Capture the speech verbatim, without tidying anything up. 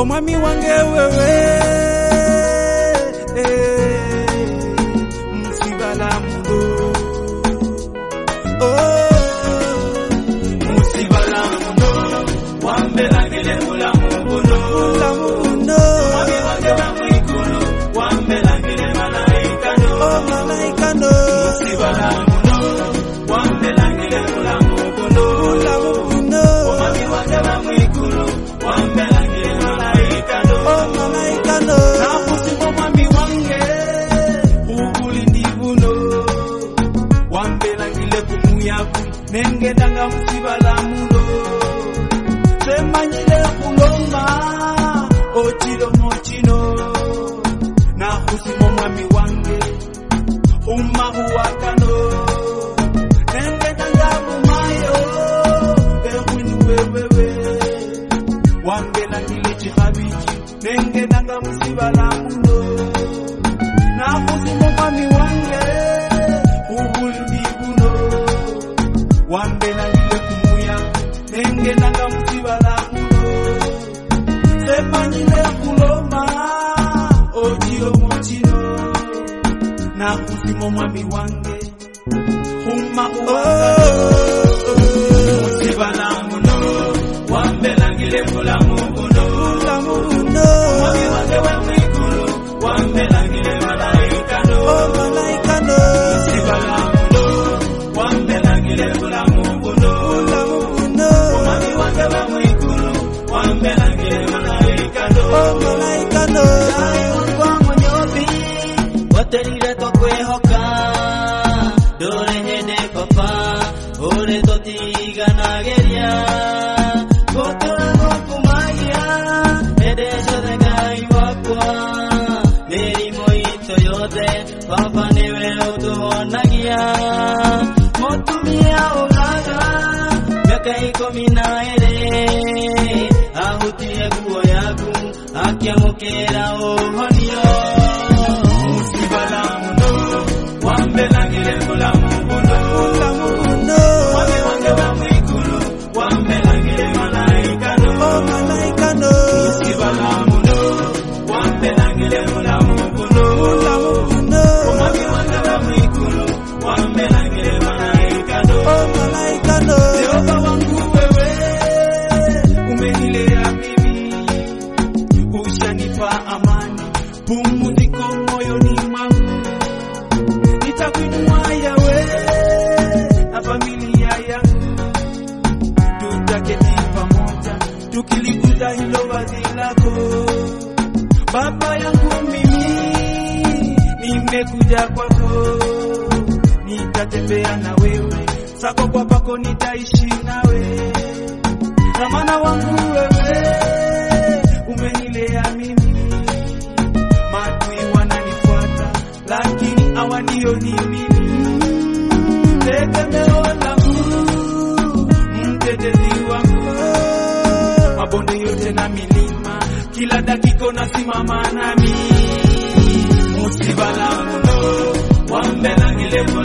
omwami wange wewe musibala muno musibala muno wambelangile mulamu buno omwami wange bamwikulu wambelangile malaika no malaika no musibala muno wambelangile mulamu buno omwami wange bamwikulu wambelangile malaika no malaika no nakusimo mwami wange ubulindi buno wambelangile kumuyaku nengedanga musibala muno semanyile kuloma ochilo mochino nakusimo mwami wange umahuwakano nengedanga mumayo ehwinu wewewe wambelangile chihabiji nengedanga musibala muno nakusimo mwami wange ubulindi buno wambelangile kumuya nengedanga musibala muno semanyile kuloma ochilo mochino nakusimo mwami wange umma uwakano musibala muno wambelangile mulamu buno mwami wange wamwikulu wambelangile malaika no malaika no musibala muno wambelangile mulamu buno mwami wange wamwikulu wambelangile malaika no malaika no dai wangu monyobi waterire tokwehoka dore hede papa ore totiganageria gotora gokumaya edejo de gai wakwa meri moito yote papa niwe utuonagia motumia olaga yakaiko minaere ahutie guo yaku akiamukera ohonio musibala muno wambelangile mulamu buno mwami wange bamwikulu wambelangile malaika no malaika no musibala muno wambelangile mulamu buno mwami wange bamwikulu wambelangile malaika no malaika no Jehova wangu wewe umenilea mimi ushanipa amani pumziko moyoni mwangu nitakuinua yawe na familia yangu tutaketi pamoja tukiliguza hilo vazi lako baba yangu mimi nimekuja kwako nitatembea na wewe sako kwa pako nitaishi nawe ramana wangu wewe umenilea mimi matui wananifuata lakini hawanioni mimi tegemeo langu mtetezi wangu mabonde yote na milima kila dakika nasimama nami musibala muno wambelangile